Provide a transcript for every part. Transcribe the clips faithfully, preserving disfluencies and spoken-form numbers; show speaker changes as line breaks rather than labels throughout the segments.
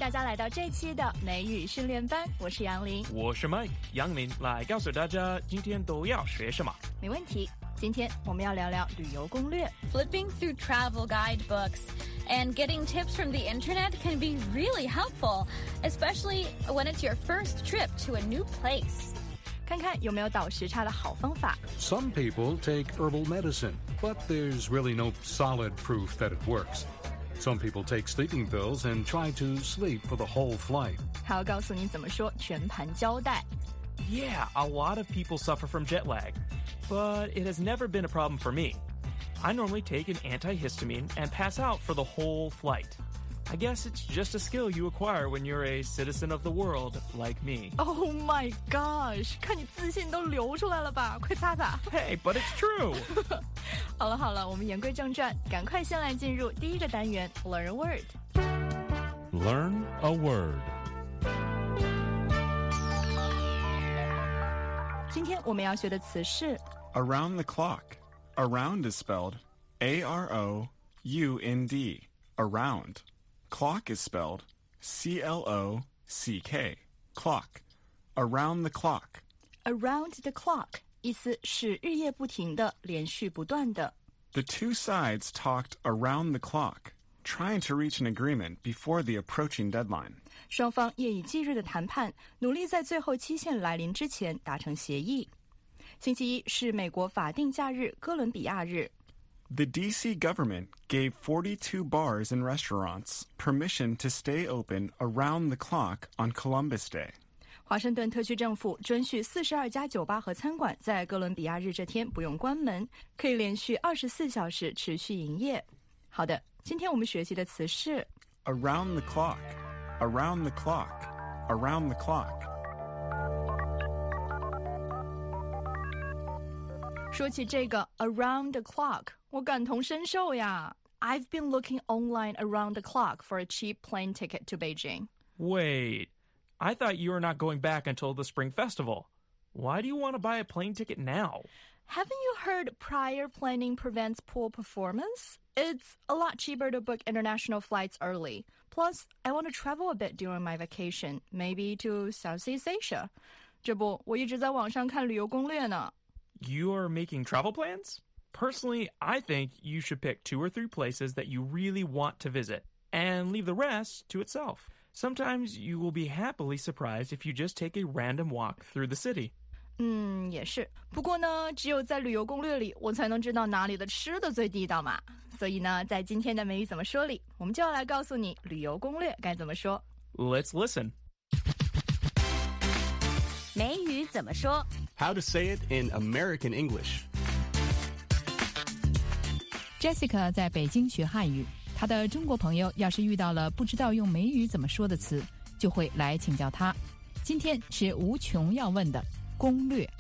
大家来到这期的美语训练班，我是杨林，
我是 Mike， 杨林来告诉大家今天都要学什么。
没问题，今天我们要聊聊旅游攻略。
Flipping through travel guidebooks and getting tips from the internet can be really helpful, especially when it's your first trip to a new place.
看看有没有倒时差的好方法。
Some people take herbal medicine, but there's really no solid proof that it works. Some people take sleeping pills and try to sleep for the whole flight.
还要告诉你怎么说全盘交代。
Yeah, a lot of people suffer from jet lag, but it has never been a problem for me. I normally take an antihistamine and pass out for the whole flight. I guess it's just a skill you acquire when you're a citizen of the world like me.
Oh my gosh, 看你自信都流出来了吧，快擦擦。
Hey, but it's true.
好了好了，我们言归正传，赶快先来进入第一个单元 Learn a Word。
Learn a word.
今天我们要学的词是
Around the clock. Around is spelled A R O U N D. Around. Clock is spelled C L O C K. Clock. Around the clock.
Around the clock， 意思是日夜不停的，连续不断的。
The two sides talked around the clock, trying to reach an agreement before the approaching deadline.
双方夜以继日的谈判，努力在最后期限来临之前达成协议。星期一是美国法定假日哥伦比亚日。
The D C government gave forty-two bars and restaurants permission to stay open around the clock on Columbus Day.
华盛顿特区政府准许四十二家酒吧和餐馆在哥伦比亚日这天不用关门，可以连续二十四小时持续营业。好的，今天我们学习的词是
Around the clock. Around the clock. Around the clock.
说起这个 around the clock， 我感同身受呀。I've been looking online around the clock for a cheap plane ticket to Beijing.
Wait, I thought you were not going back until the Spring Festival. Why do you want to buy a plane ticket now?
Haven't you heard prior planning prevents poor performance? It's a lot cheaper to book international flights early. Plus, I want to travel a bit during my vacation, maybe to Southeast Asia. 这不，我一直在网上看旅游攻略呢。
You are making travel plans? Personally, I think you should pick two or three places that you really want to visit and leave the rest to itself. Sometimes you will be happily surprised if you just take a random walk through the city.
嗯，也是。不过呢，只有在旅游攻略里，我才能知道哪里的吃的最地道嘛。所以呢，在今天的美语怎么说里，我们就要来告诉你旅游攻略该怎么说。
Let's listen.
美语怎么说
How to say it in American English.
Jessica 在北京学汉语，她的中国朋友要是遇到了不知道用美语怎么说的词，就会来请教她。今天是无穷要问的攻略。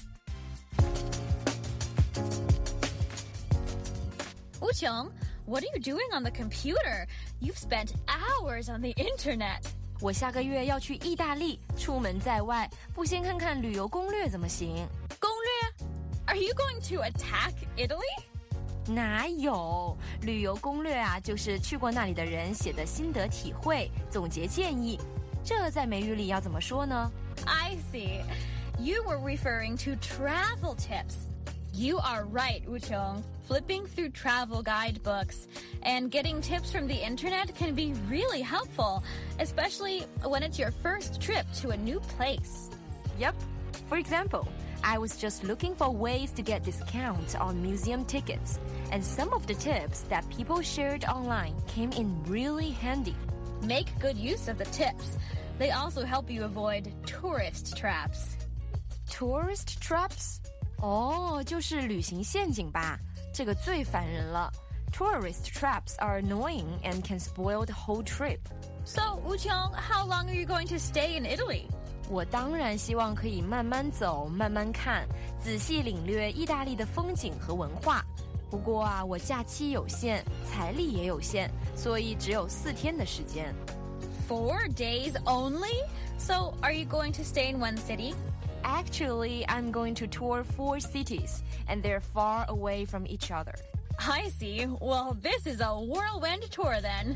吴琼 What are you doing on the computer? You've spent hours on the internet.
我下个月要去意大利，出门在外，不先看看旅游攻略怎么行？
攻略 Are you going to attack Italy?
哪有？旅游攻略啊，就是去过那里的人写的心得体会，总结建议。这在美语里要怎么说呢？
I see. You were referring to travel tips. You are right, Wuchong. Flipping through travel guidebooks and getting tips from the internet can be really helpful, especially when it's your first trip to a new place.
Yep. For example, I was just looking for ways to get discounts on museum tickets, and some of the tips that people shared online came in really handy.
Make good use of the tips. They also help you avoid tourist traps.
Tourist traps? 哦，就是旅行陷阱吧，这个最烦人了。Tourist traps are annoying and can spoil the whole trip.
So, Wuchong, how long are you going to stay in Italy?
我当然希望可以慢慢走，慢慢看，仔细领略意大利的风景和文化。不过啊，我假期有限，财力也有限，所以只有四天的时间。
Four days only? So, are you going to stay in one city?
Actually, I'm going to tour four cities, and they're far away from each other.
I see. Well, this is a whirlwind tour then.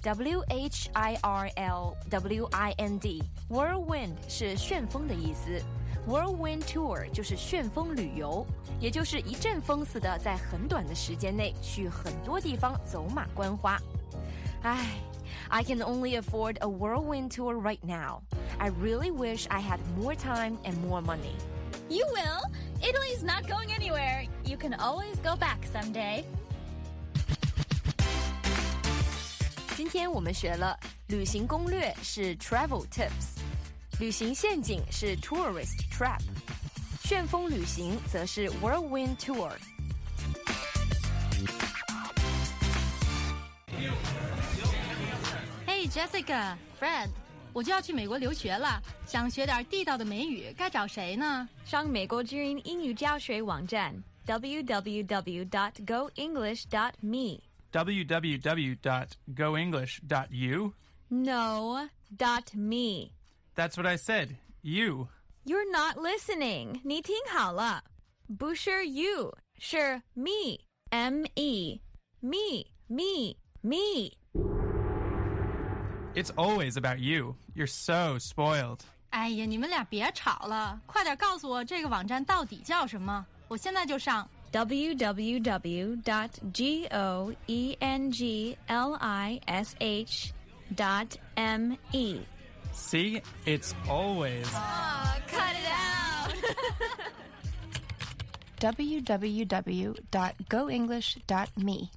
W H I R L W I N D Whirlwind 是旋风的意思。Whirlwind Tour 就是旋风旅游，也就是一阵风似的在很短的时间内去很多地方走马观花。唉 I can only afford a whirlwind tour right now. I really wish I had more time and more money.
You will. Italy's not going anywhere. You can always go back someday.
今天我们学了旅行攻略是 travel tips， 旅行陷阱是 tourist trap， 旋风旅行则是 whirlwind tour。Hey
Jessica, Fred, 我就要去美国留学了，想学点地道的美语，该找谁呢？
上美国之音英语教学网站 w w w dot go english dot me
w w w dot go english dot u
No, dot me.
That's what I said. You.
You're not listening. 你听好了，不是 you， 是 me. M E. Me, me, me.
It's always about you. You're so spoiled.
哎呀，你们俩别吵了，快点告诉我这个网站到底叫什么，我现在就上。
w w w dot go english dot me.
See? It's always.
Oh, cut it out.
w w w dot go english dot me.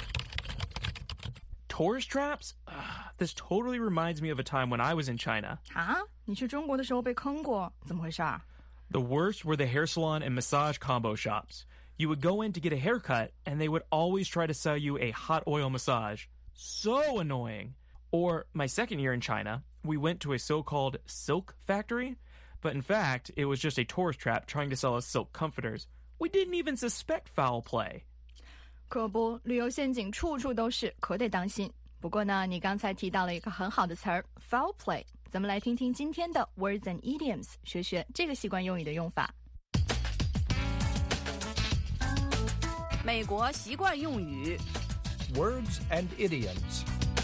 Tourist traps? Ugh, this totally reminds me of a time when I was in China.
啊？你去中国的时候被坑过，怎么回事啊？
The worst were the hair salon and massage combo shops. You would go in to get a haircut, and they would always try to sell you a hot oil massage. So annoying. Or my second year in China, we went to a so-called silk factory, but in fact, it was just a tourist trap trying to sell us silk comforters. We didn't even suspect foul play.
可不，旅游陷阱处处都是，可得当心。不过呢，你刚才提到了一个很好的词儿 foul play， 咱们来听听今天的 words and idioms， 学学这个习惯用语的用法。
美国习惯用语
Words and idioms。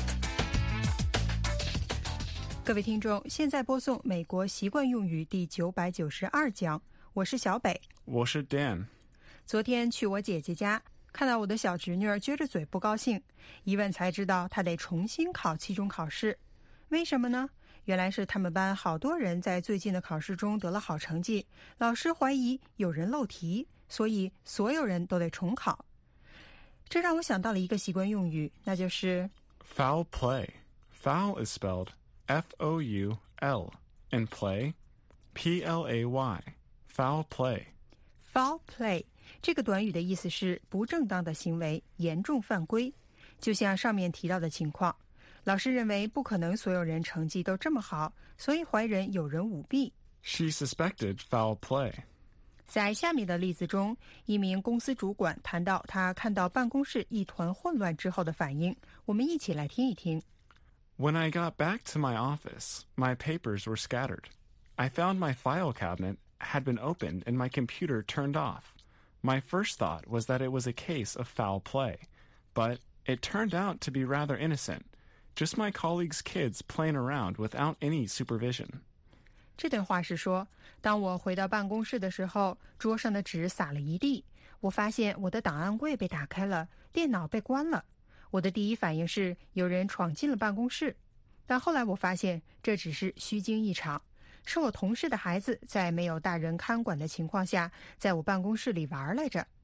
各位听众，现在播送美国习惯用语第九百九十二讲，我是小北，
我是 Dan。
昨天去我姐姐家，看到我的小侄女儿撅着嘴不高兴，一问才知道她得重新考期中考试。为什么呢？原来是他们班好多人在最近的考试中得了好成绩，老师怀疑有人漏题，所以所有人都得重考。这让我想到了一个习惯用语，那就是
foul play. Foul is spelled F O U L and play P L A Y. Foul play.
Foul play 这个短语的意思是不正当的行为，严重犯规。就像上面提到的情况，老师认为不可能所有人成绩都这么好，所以怀疑有人舞弊。
She suspected foul play.
在下面的例子中，一名公司主管谈到他看到办公室一团混乱之后的反应，我们一起来听一听。
When I got back to my office, my papers were scattered. I found my file cabinet had been opened and my computer turned off. My first thought was that it was a case of foul play, but it turned out to be rather innocent. Just my colleagues' kids playing around without any supervision.
这段话是说，当我回到办公室的时候，桌上的纸洒了一地，我发现我的档案柜被打开了，电脑被关了。我的第一反应是有人闯进了办公室，但后来我发现这只是虚惊一场，是我同事的孩子在没有大人看管的情况下，在我办公室里玩来着。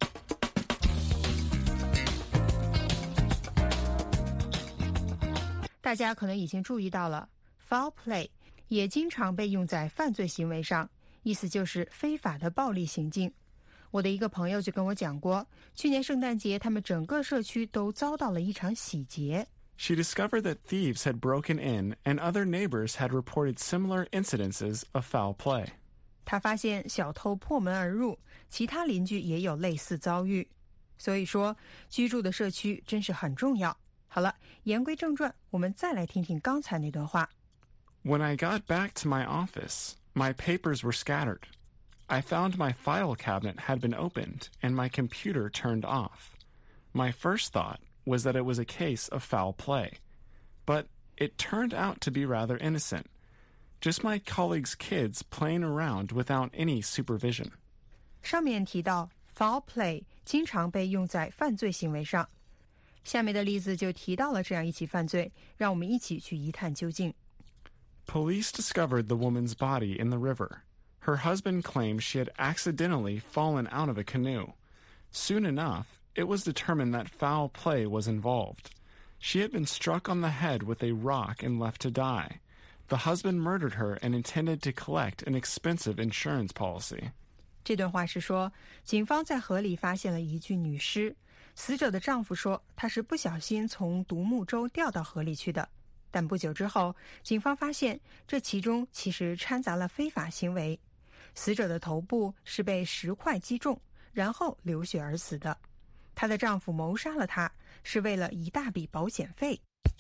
大家可能已经注意到了 foul play 也经常被用在犯罪行为上，意思就是非法的暴力行径。我的一个朋友就跟我讲过，去年圣诞节他们整个社区都遭到了一场洗劫。
She discovered that thieves had broken in and other neighbors had reported similar incidences of foul play.
他发现小偷破门而入，其他邻居也有类似遭遇。所以说，居住的社区真是很重要。好了，言归正传，我们再来听听刚才那段话。
When I got back to my office, my papers were scattered. I found my file cabinet had been opened and my computer turned off. My first thought was that it was a case of foul play, but it turned out to be rather innocent. Just my colleagues' kids playing around without any supervision.
上面提到 foul play 经常被用在犯罪行为上，下面的例子就提到了这样一起犯罪，让我们一起去一探究竟。
Police discovered the woman's body in the river. Her husband claimed she had accidentally fallen out of a canoe. Soon enough, it was determined that foul play was involved. She had been struck on the head with a rock and left to die. The husband murdered her and intended to collect an expensive insurance policy.
这段话是说，警方在河里发现了一具女尸，死者的丈夫说他是不小心从独木舟掉到河里去的，但不久之后，警方发现这其中其实掺杂了非法行为。死者的头部是被石块击中，然后流血而死的。她的丈夫谋杀了她，是为了一大笔保险费。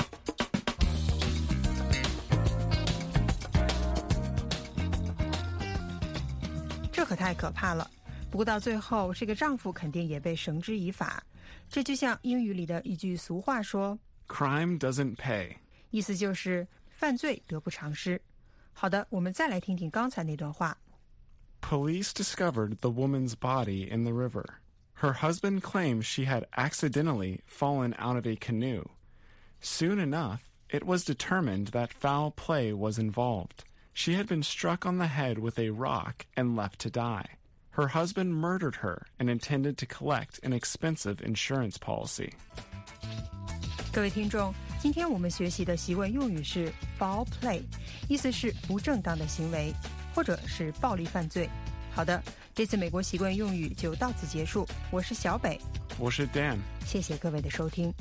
这可太可怕了。不过到最后，这个丈夫肯定也被绳之以法。这就像英语里的一句俗话说
Crime doesn't pay.
意思就是犯罪得不偿失。好的，我们再来听听刚才那段话。
Police discovered the woman's body in the river. Her husband claimed she had accidentally fallen out of a canoe. Soon enough, it was determined that foul play was involved. She had been struck on the head with a rock and left to die. Her husband murdered her and intended to collect an expensive insurance policy.
各位听众，今天我们学习的习惯用语是 foul play， 意思是不正当的行为，或者是暴力犯罪。好的，这次美国习惯用语就到此结束。我是小北，
我是 Dan，
谢谢各位的收听。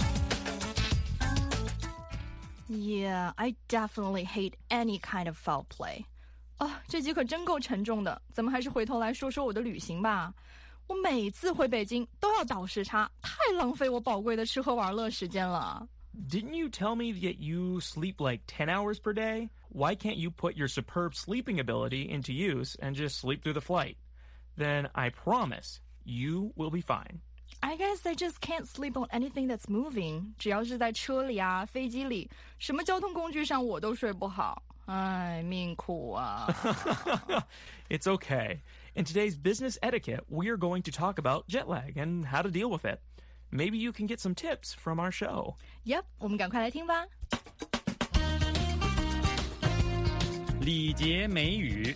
Yeah, I definitely hate any kind of foul play. 啊，这集可真够沉重的，咱们还是回头来说说我的旅行吧。我每次回北京都要倒时差，太浪费我宝贵的吃喝玩乐时间了。
Didn't you tell me that you sleep like ten hours per day? Why can't you put your superb sleeping ability into use and just sleep through the flight? Then I promise you will be fine.
I guess I just can't sleep on anything that's moving. 只要是在车里啊、飞机里，什么交通工具上我都睡不好。唉，命苦啊。
It's okay. In today's business etiquette, we are going to talk about jet lag and how to deal with it. Maybe you can get some tips from our show.
Yep, 我们赶快来听吧。
礼节美语。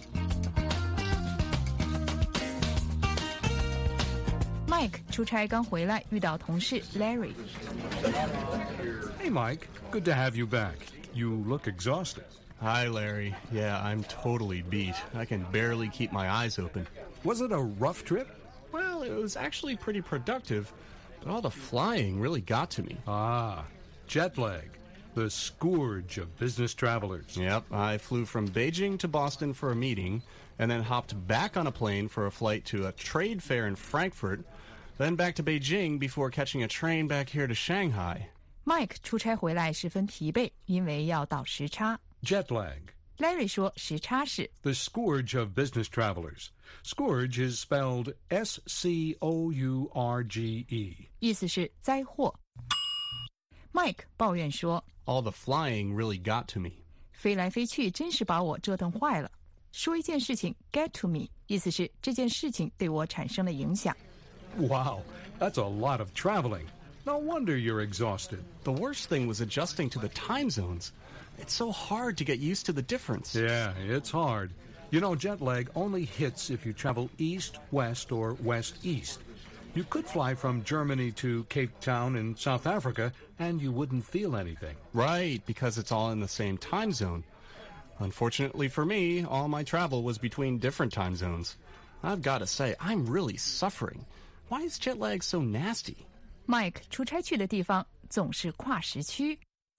Mike 出差刚回来，遇到同事 Larry。
Hey, Mike. Good to have you back. You look exhausted.
Hi, Larry. Yeah, I'm totally beat. I can barely keep my eyes open.
Was it a rough trip?
Well, it was actually pretty productive, but all the flying really got to me.
Ah, jet lag, the scourge of business travelers.
Yep, I flew from Beijing to Boston for a meeting, and then hopped back on a plane for a flight to a trade fair in Frankfurt, then back to Beijing before catching a train back here to Shanghai.
Mike 出差回来十分疲惫，因为要倒时差。
Jet lag.
Larry 说时差是
the scourge of business travelers. Scourge is spelled S C O U R G E.
意思是灾祸。Mike 抱怨说
All the flying really got to me.
飞来飞去真是把我折腾坏了。说一件事情 get to me， 意思是这件事情对我产生了影响。
Wow, that's a lot of traveling. No wonder you're exhausted.
The worst thing was adjusting to the time zones. It's so hard to get used to the difference.
Yeah, it's hard. You know, jet lag only hits if you travel east, west, or west-east. You could fly from Germany to Cape Town in South Africa, and you wouldn't feel anything.
Right, because it's all in the same time zone. Unfortunately for me, all my travel was between different time zones. I've got to say, I'm really suffering. Why is jet lag so nasty?
Mike 出差去的地方总是跨时区。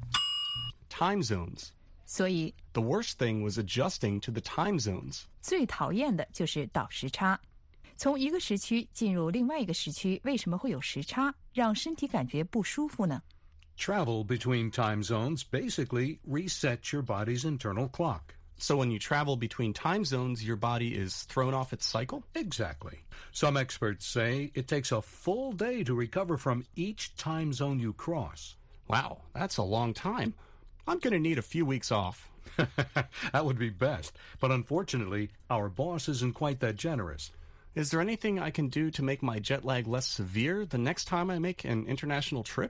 Time zones.
所以
The worst thing was adjusting to the time zones.
最讨厌的就是倒时差。从一个时区进入另外一个时区，为什么会有时差，让身体感觉不舒服呢？
Travel between time zones basically resets your body's internal clock.
So when you travel between time zones, your body is thrown off its cycle?
Exactly. Some experts say it takes a full day to recover from each time zone you cross.
Wow, that's a long time. I'm going to need a few weeks off.
That would be best, but unfortunately, our boss isn't quite that generous.
Is there anything I can do to make my jet lag less severe the next time I make an international trip?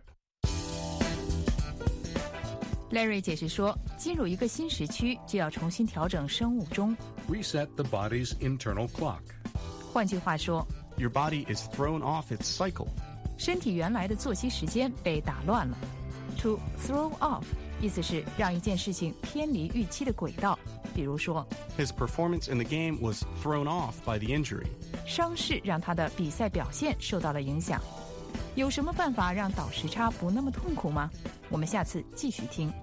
Larry 解释说，进入一个新时区就要重新调整生物钟。
Reset the body's internal clock.
换句话说
Your body is thrown off its cycle.
身体原来的作息时间被打乱了。To throw off 意思是让一件事情偏离预期的轨道。比如说
His performance in the game was thrown off by the injury.
伤势让他的比赛表现受到了影响。有什么办法让倒时差不那么痛苦吗？我们下次继续听。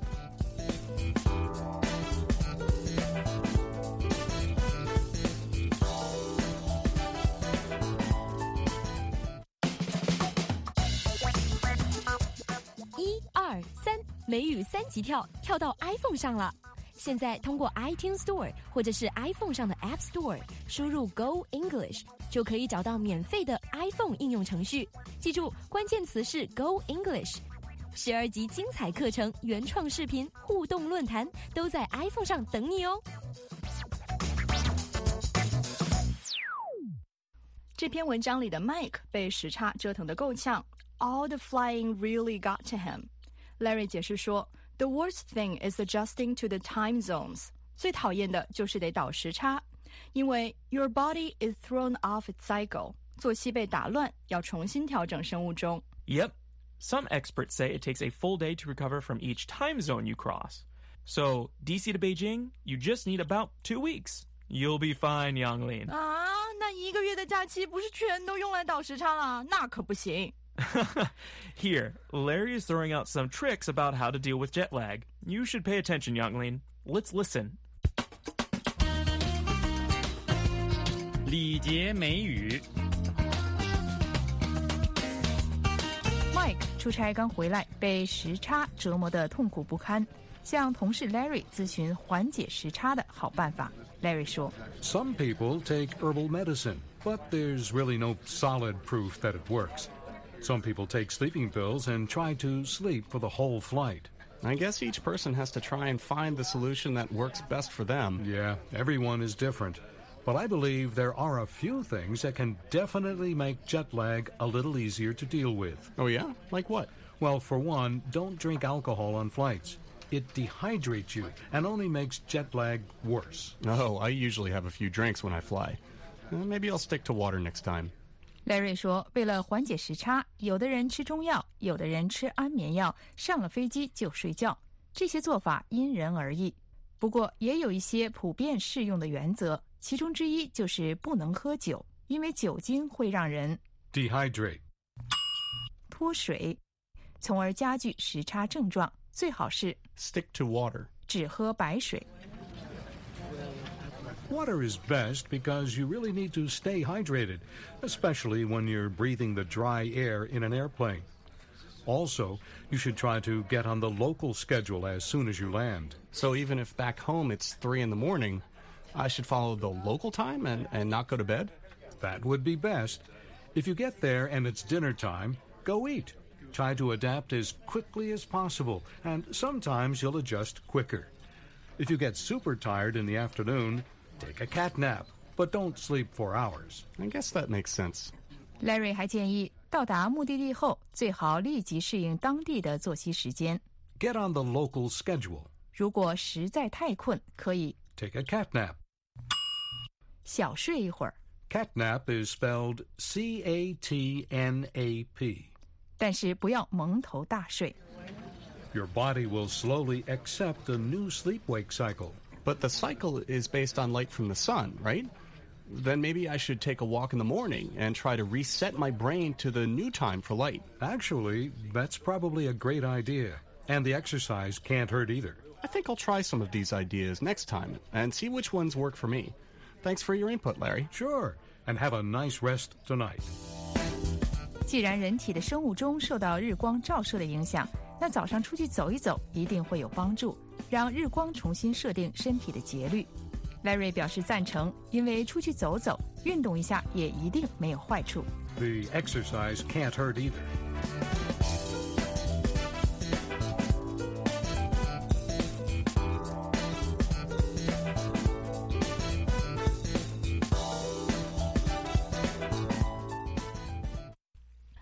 一二三，美语三级跳，跳到 iPhone 上了。现在通过 iTunes Store 或者是 iPhone 上的 App Store 输入 Go English 就可以找到免费的 iPhone 应用程序。记住，关键词是 Go English。十二集精彩课程、原创视频、互动论坛都在 iPhone 上等你哦。
这篇文章里的 Mike 被时差折腾得够呛 ，All the flying really got to him. Larry 解释说 ，The worst thing is adjusting to the time zones. 最讨厌的就是得倒时差，因为 your body is thrown off its cycle. 作息被打乱，要重新调整生物钟。
Yep. Some experts say it takes a full day to recover from each time zone you cross. So, D C to Beijing, you just need about two weeks. You'll be fine, Yanglin.
啊，那一个月的假期不是全都用来倒时差了？那可不行。
Here, Larry is throwing out some tricks about how to deal with jet lag. You should pay attention, Yanglin. Let's listen.
礼节美语。
Mike 出差刚回来，被时差折磨得痛苦不堪，向同事 Larry 咨询缓解时差的好办法。Larry 说
Some people take herbal medicine, but there's really no solid proof that it works. Some people take sleeping pills and try to sleep for the whole flight.
I guess each person has to try and find the solution that works best for them.
Yeah, everyone is different. But I believe there are a few things that can definitely make jet lag a little easier to deal with.
Oh, yeah? Like what?
Well, for one, don't drink alcohol on flights. It dehydrates you and only makes jet lag worse.
Oh, I usually have a few drinks when I fly. Uh, maybe I'll stick to water next time.
Larry 说，为了缓解时差，有的人吃中药，有的人吃安眠药，上了飞机就睡觉。这些做法因人而异，不过也有一些普遍适用的原则，其中之一就是不能喝酒，因为酒精会让人
dehydrate
脱水，从而加剧时差症状。最好是
stick to water
只喝白水。
Water is best because you really need to stay hydrated, especially when you're breathing the dry air in an airplane. Also, you should try to get on the local schedule as soon as you land.
So even if back home it's three in the morning, I should follow the local time and, and not go to bed?
That would be best. If you get there and it's dinner time, go eat. Try to adapt as quickly as possible, and sometimes you'll adjust quicker. If you get super tired in the afternoon, take a cat nap, but don't sleep for hours.
I guess that makes sense.
Larry 还建议，到达目的地后，最好立即适应当地的作息时间。
Get on the local schedule.
如果实在太困，可以
take a cat nap.
小睡一会儿。
Cat nap is spelled C A T N A P.
但是不要蒙头大睡。
Your body will slowly accept a new sleep-wake cycle.
But the cycle is based on light from the sun, right? Then maybe I should take a walk in the morning and try to reset my brain to the new time for light.
Actually, that's probably a great idea. And the exercise can't hurt either.
I think I'll try some of these ideas next time and see which ones work for me. Thanks for your input, Larry.
Sure. And have a nice rest tonight.
既然人体的生物钟受到日光照射的影响，那早上出去走一走一定会有帮助，让日光重新设定身体的节律。Larry 表示赞成，因为出去走走、运动一下也一定没有坏处。
The exercise can't hurt either.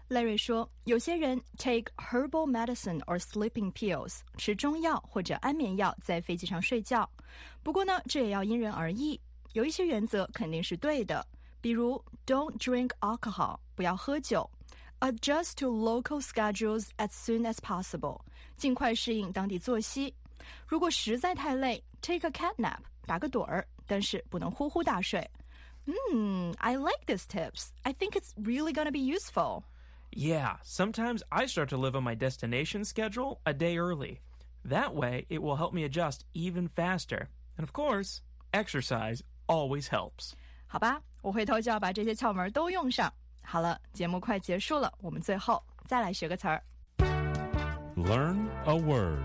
赖瑞说，有些人 take herbal medicine or sleeping pills， 吃中药或者安眠药在飞机上睡觉。不过呢，这也要因人而异，有一些原则肯定是对的，比如 don't drink alcohol， 不要喝酒， adjust to local schedules as soon as possible， 尽快适应当地作息。如果实在太累 take a cat nap， 打个盹儿，但是不能呼呼大睡。Hmm, I like these tips. I think it's really going to be useful.
Yeah, sometimes I start to live on my destination schedule a day early. That way, it will help me adjust even faster. And of course, exercise always helps.
好吧，我回头就要把这些窍门都用上。好了，节目快结束了，我们最后再来学个词儿。
Learn a word.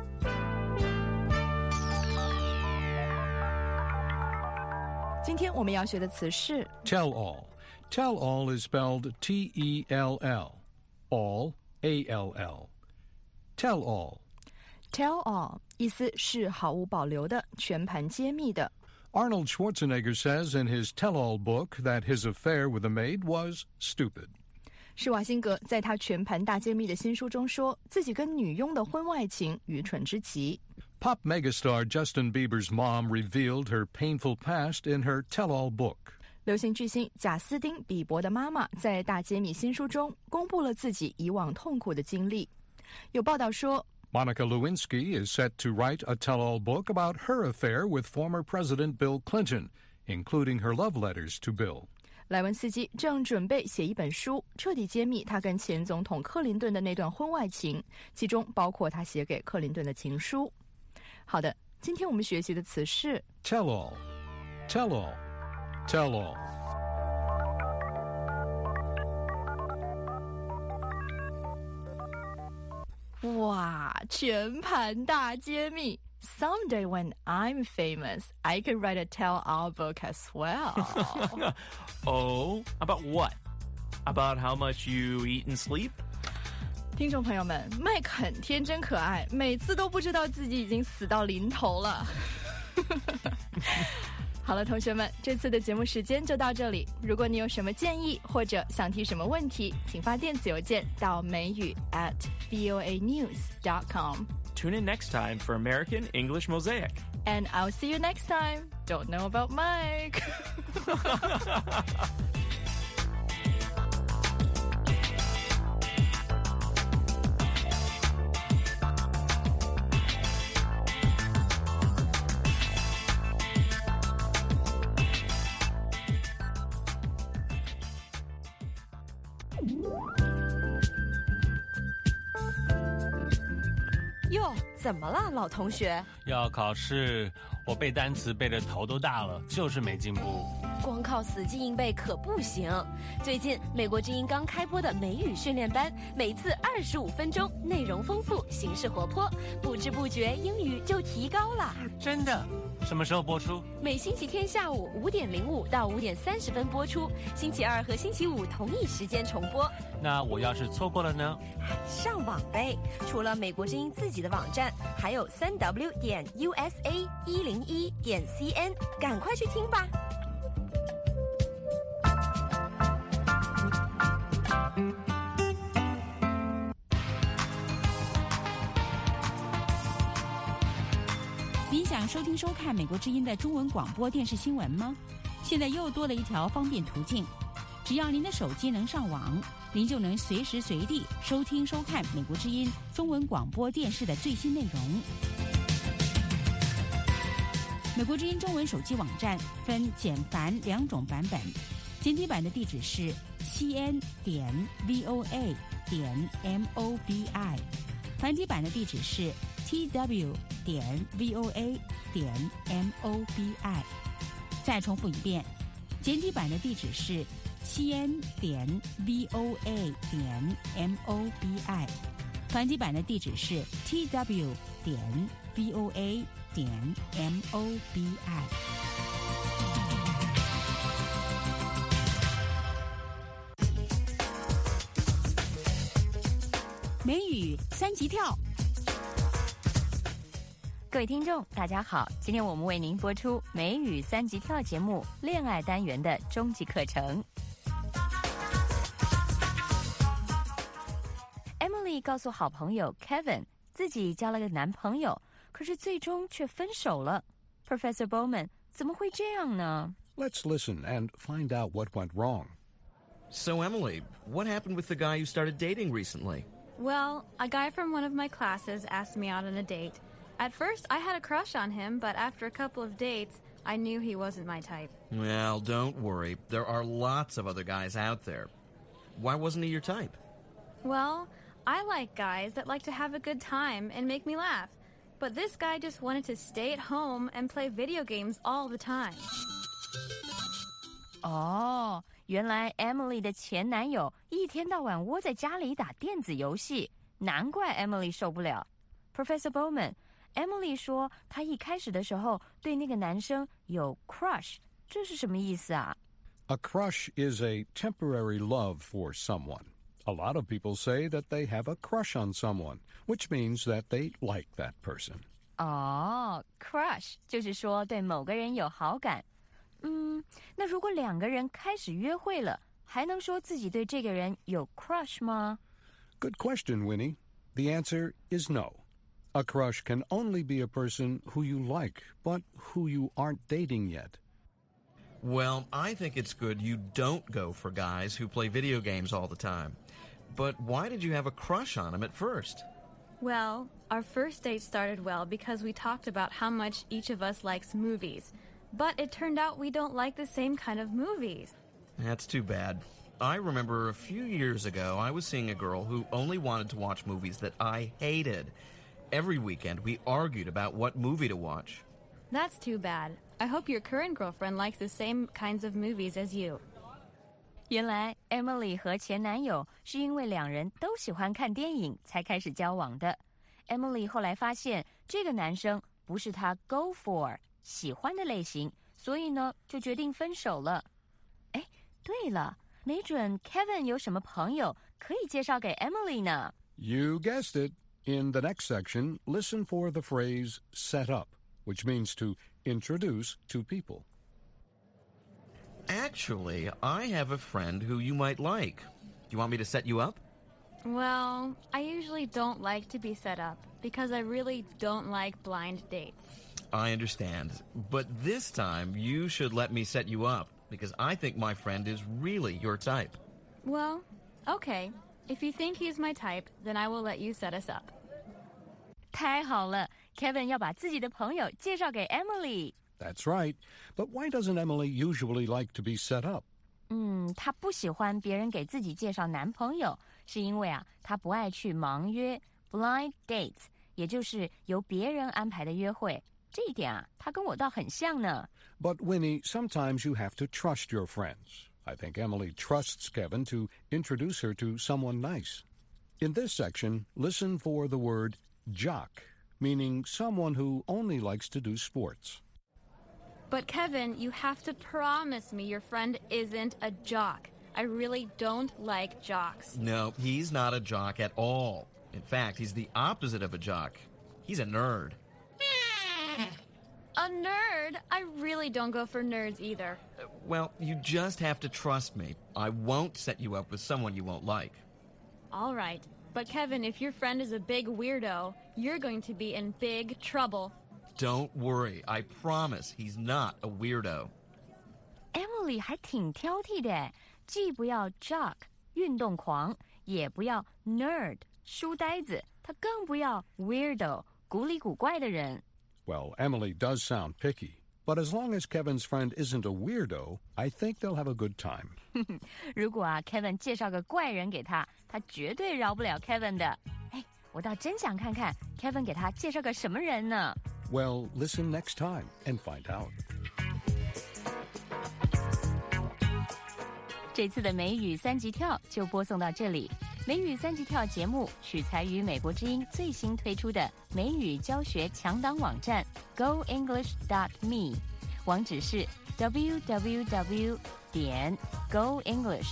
今天我们要学的词是
Tell all. Tell all is spelled T E L L. All, A L L. Tell all.
Tell all 意思是毫无保留的，全盘揭秘的。
Arnold Schwarzenegger says in his tell-all book that his affair with a maid was stupid.
施瓦辛格在他全盘大揭秘的新书中说，自己跟女佣的婚外情愚蠢之极。
Pop megastar Justin Bieber's mom revealed her painful past in her tell-all book.
流行巨星贾斯汀·比伯的妈妈在大揭秘新书中公布了自己以往痛苦的经历。有报道说，
Monica Lewinsky is set to write a tell-all book about her affair with former President Bill Clinton, including her love letters to Bill.
莱文斯基正准备写一本书，彻底揭秘他跟前总统克林顿的那段婚外情，其中包括他写给克林顿的情书。好的，今天我们学习的词是
Tell all. Tell all. Tell all.
哇，全盘大揭秘。Someday when I'm famous, I can write a tell-all book as well.
Oh, about what? About how much you eat and sleep?
听众朋友们，麦克很天真可爱，每次都不知道自己已经死到临头了。好了，同学们，这次的节目时间就到这里。如果你有什么建议或者想提什么问题，请发电子邮件到美语 at voa news dot com.
Tune in next time for American English Mosaic.
And I'll see you next time. Don't know about Mike.
哟，怎么了，老同学？
要考试，我背单词背得头都大了，就是没进步。
光靠死记硬背可不行。最近美国之音刚开播的美语训练班，每次二十五分钟，内容丰富，形式活泼，不知不觉英语就提高了。
真的？什么时候播出？
每星期天下午五点零五到五点三十分播出，星期二和星期五同一时间重播。
那我要是错过了呢？
上网呗！除了美国之音自己的网站，还有三 w 点 u s a 一零一点 c n， 赶快去听吧。
您想收听收看美国之音的中文广播电视新闻吗？现在又多了一条方便途径，只要您的手机能上网，您就能随时随地收听收看美国之音中文广播电视的最新内容。美国之音中文手机网站分简繁两种版本，简体版的地址是 c n 点 v o a 点 m o b i， 繁体版的地址是 t w 点 v o a 点 m o b i。 再重复一遍，简体版的地址是 c n 点 v o a 点 m o b i， 繁体版的地址是 t w 点 v o a 点 m o b i。 美语三级跳。
各位听众大家好，今天我们为您播出美语三级跳节目恋爱单元的终极课程。 Emily 告诉好朋友 Kevin 自己交了个男朋友，可是最终却分手了。Professor Bowman 怎么会这样呢？
Let's listen and find out what went wrong.
So, Emily, what happened with the guy you started dating recently?
Well, a guy from one of my classes asked me out on a date. At first, I had a crush on him, but after a couple of dates, I knew he wasn't my type.
Well, don't worry. There are lots of other guys out there. Why wasn't he your type?
Well, I like guys that like to have a good time and make me laugh. But this guy just wanted to stay at home and play video games all the time.
哦，原来 Emily 的前男友一天到晚窝在家里打电子游戏，难怪 Emily 受不了。Professor Bowman，Emily 说她一开始的时候对那个男生有 crush， 这是什么意思啊？
A crush is a temporary love for someone. A lot of people say that they have a crush on someone, which means that they like that person.
哦 crush 就是说对某个人有好感。嗯，那如果两个人开始约会了，还能说自己对这个人有 crush 吗？
Good question, Winnie. The answer is no. A crush can only be a person who you like, but who you aren't dating yet.
Well, I think it's good you don't go for guys who play video games all the time. But why did you have a crush on him at first?
Well, our first date started well because we talked about how much each of us likes movies. But it turned out we don't like the same kind of movies.
That's too bad. I remember a few years ago I was seeing a girl who only wanted to watch movies that I hated. Every weekend we argued about what movie to watch.
That's too bad. I hope your current girlfriend likes the same kinds of movies as you.
原来 Emily 和前男友是因为两人都喜欢看电影才开始交往的。Emily 后来发现这个男生不是她 go for 喜欢的类型，所以呢就决定分手了。哎，对了，没准 Kevin 有什么朋友可以介绍给 Emily 呢？
You guessed it. In the next section, listen for the phrase set up, which means to introduce to people.
Actually, I have a friend who you might like. Do you want me to set you up?
Well, I usually don't like to be set up because I really don't like blind dates.
I understand. But this time, you should let me set you up because I think my friend is really your type.
Well, okay. If you think he's my type, then I will let you set us up.
太好了 Kevin 要把自己的朋友介绍给 Emily.
That's right. But why doesn't Emily usually like to be set up?
嗯，她不喜欢别人给自己介绍男朋友，是因为啊，她不爱去盲约 blind dates， 也就是由别人安排的约会。这一点啊，她跟我倒很像呢。
But Winnie, sometimes you have to trust your friends. I think Emily trusts Kevin to introduce her to someone nice. In this section, listen for the word jock, meaning someone who only likes to do sports.
But Kevin, you have to promise me your friend isn't a jock. I really don't like jocks.
No, he's not a jock at all. In fact, he's the opposite of a jock. He's a nerd.
A nerd? I really don't go for nerds either.
Uh, well, you just have to trust me. I won't set you up with someone you won't like.
All right. But Kevin, if your friend is a big weirdo, you're going to be in big trouble.
Don't worry. I promise he's not a weirdo.
Emily 还挺挑剔的，既不要 jock 运动狂，也不要 nerd 书呆子，她更不要 weirdo 古里古怪的人。
Well, Emily does sound picky, but as long as Kevin's friend isn't a weirdo, I think they'll have a good time.
如果啊 Kevin 介绍个怪人给他，他绝对饶不了 Kevin 的。哎，我倒真想看看 Kevin 给他介绍个什么人呢？
Well, listen next time and find out.
这次的美语三级跳就播送到这里。美语三级跳节目取材于美国之音最新推出的美语教学强档网站 go english dot me， 网址是 w w w 点 go english